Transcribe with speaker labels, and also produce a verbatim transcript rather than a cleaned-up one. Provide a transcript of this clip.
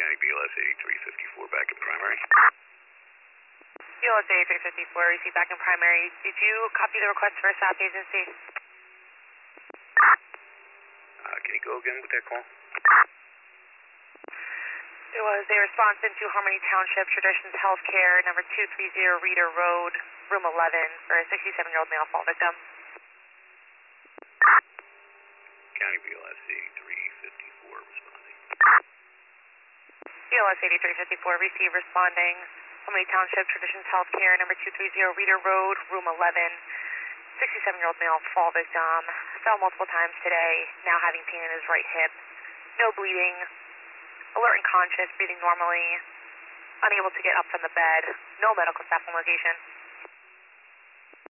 Speaker 1: County B L S eighty-three fifty-four back in primary.
Speaker 2: B L S eighty-three fifty-four, received back in primary. Did you copy the request for a staff agency?
Speaker 1: Uh, can you go again with that call?
Speaker 2: It was a response into Harmony Township Traditions Healthcare, number two three zero Reeder Road, room eleven, for a sixty-seven-year-old male fall victim.
Speaker 1: County B L S eighty-three fifty-four responding.
Speaker 2: B L S eighty-three fifty-four, receive responding. Harmony Township Traditions Healthcare, number two three zero Reeder Road, room eleven, sixty-seven-year-old male fall victim. Fell multiple times today, now having pain in his right hip. No bleeding. Alert and conscious, breathing normally. Unable to get up from the bed. No medical staff on location.